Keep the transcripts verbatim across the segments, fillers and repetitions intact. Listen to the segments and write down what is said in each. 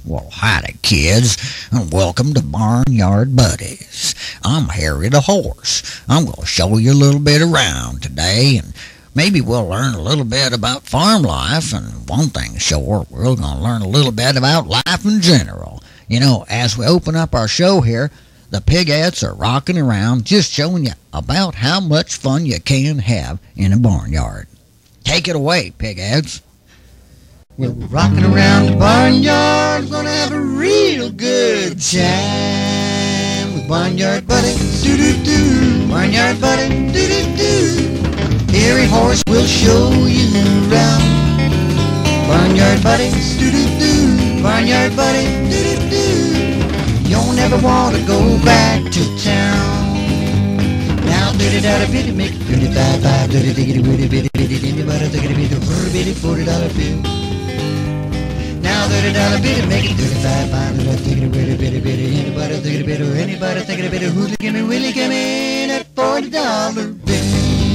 Well, howdy, kids, and welcome to Barnyard Buddies. I'm Harry the Horse. I'm going to show you a little bit around today, and maybe we'll learn a little bit about farm life, and one thing sure, we're going to learn a little bit about life in general. You know, as we open up our show here, the pigettes are rocking around, just showing you about how much fun you can have in a barnyard. Take it away, pigettes. Well, we're rocking around the barnyard, gonna have a real good time with Barnyard Buddy, doo-doo-doo, Barnyard Buddy, doo-doo-doo. Harry Horse will show you around. Barnyard Buddy, doo-doo-doo, Barnyard Buddy, doo-doo-doo. You'll never want to go back to town. Now doo-doo-da-da-bitty, make it doo-doo-bye-bye, doo-doo-diggity-witty-bitty-bitty, anybody-diggity-bitty, forty dollar bill. Now thirty dollar bill, make it thirty-five pounds. Anybody bitty bitty bitty, anybody thinking a bit, anybody thinking a bit, who's give me, Willie, give me that forty dollar bill.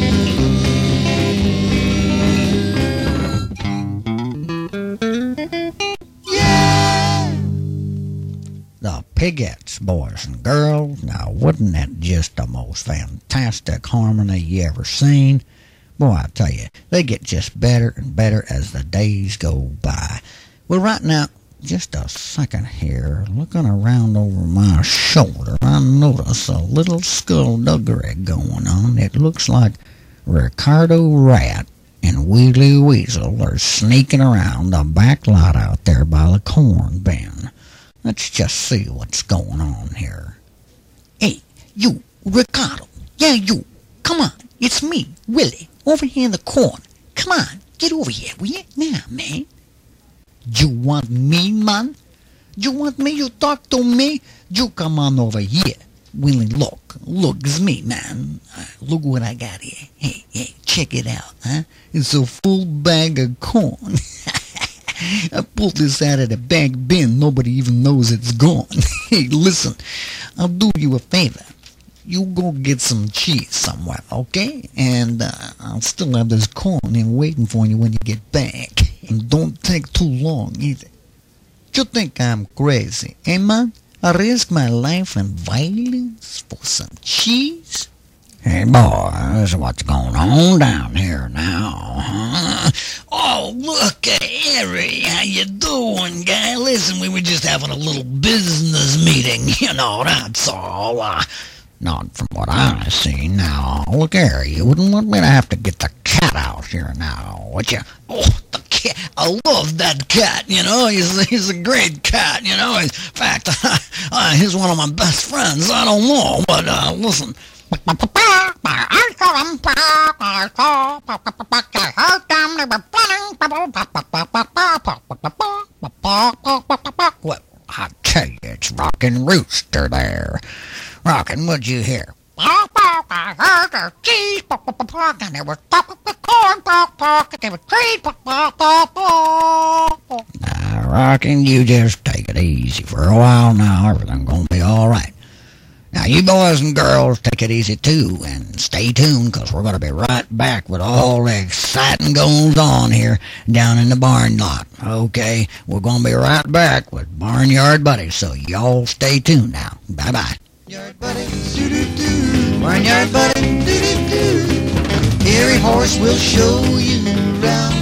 Yeah! The pigettes, boys and girls. Now, wasn't that just the most fantastic harmony you ever seen? Boy, I tell you, they get just better and better as the days go by. Well, right now, just a second here, looking around over my shoulder, I notice a little skullduggery going on. It looks like Ricardo Rat and Wheelie Weasel are sneaking around the back lot out there by the corn bin. Let's just see what's going on here. Hey, you, Ricardo. Yeah, you. Come on, it's me, Willie, over here in the corn. Come on, get over here, will you? Now, man. You want me, man? You want me? You talk to me? You come on over here. Willie, look. Look, it's me, man. Uh, look what I got here. Hey, hey, check it out, huh? It's a full bag of corn. I pulled this out of the back bin. Nobody even knows it's gone. Hey, listen. I'll do you a favor. You go get some cheese somewhere, okay? And uh, I'll still have this corn in waiting for you when you get back. And don't take too long either. You think I'm crazy, eh, man? I risk my life and violence for some cheese? Hey, boys, what's going on down here now, huh? Oh, look, uh, Harry, how you doing, guy? Listen, we were just having a little business meeting, you know, that's all. Uh, Not from what I see now. Look here, you wouldn't want me to have to get the cat out here now, would you? Oh, the cat. I love that cat, you know. He's, he's a great cat, you know. In fact, uh, he's one of my best friends. I don't know, but uh, listen. Well, I tell you, it's Rockin' Rooster there. Rockin', what'd you hear? I heard a cheese, and there was corn, there was cheese. Now, Rockin', you just take it easy for a while now. Everything's gonna be all right. Now, you boys and girls, take it easy too, and stay tuned, because we're gonna be right back with all the exciting goings on here down in the barn lot. Okay, we're gonna be right back with Barnyard Buddies, so y'all stay tuned now. Bye-bye. Barnyard Buddy, doo-doo-doo, Barnyard Buddy, doo-doo-doo. Harry Horse will show you around.